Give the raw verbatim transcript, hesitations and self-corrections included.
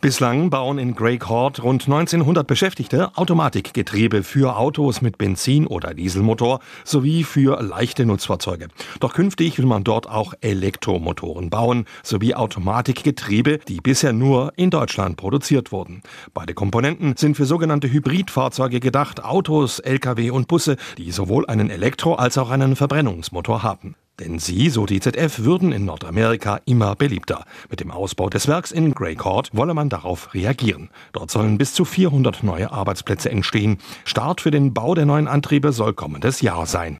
Bislang bauen in Grey Court rund neunzehnhundert Beschäftigte Automatikgetriebe für Autos mit Benzin- oder Dieselmotor sowie für leichte Nutzfahrzeuge. Doch künftig will man dort auch Elektromotoren bauen, sowie Automatikgetriebe, die bisher nur in Deutschland produziert wurden. Beide Komponenten sind für sogenannte Hybridfahrzeuge gedacht, Autos, L K W und Busse, die sowohl einen Elektro- als auch einen Verbrennungsmotor haben. Denn sie, so die Z F, würden in Nordamerika immer beliebter. Mit dem Ausbau des Werks in Grey Court wolle man darauf reagieren. Dort sollen bis zu vierhundert neue Arbeitsplätze entstehen. Start für den Bau der neuen Antriebe soll kommendes Jahr sein.